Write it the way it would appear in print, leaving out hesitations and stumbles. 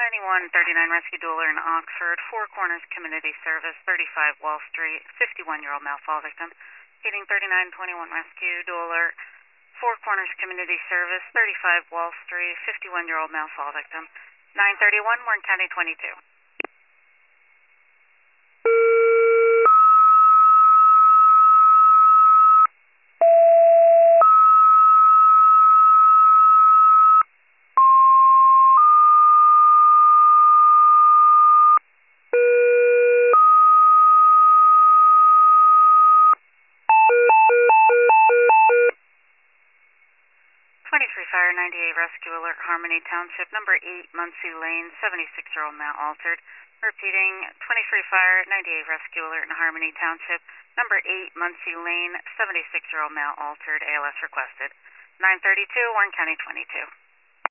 9139 Rescue Dueler in Oxford, Four Corners Community Service, 35 Wall Street, 51-year-old male fall victim. Heating 3921 Rescue Dueler, Four Corners Community Service, 35 Wall Street, 51-year-old male fall victim. 931, Warren County 22. 23 Fire 98 Rescue Alert, Harmony Township, number 8, Muncie Lane, 76-year-old male altered. Repeating, 23 Fire 98 Rescue Alert in Harmony Township, number 8, Muncie Lane, 76-year-old male altered, ALS requested. 932, Warren County 22.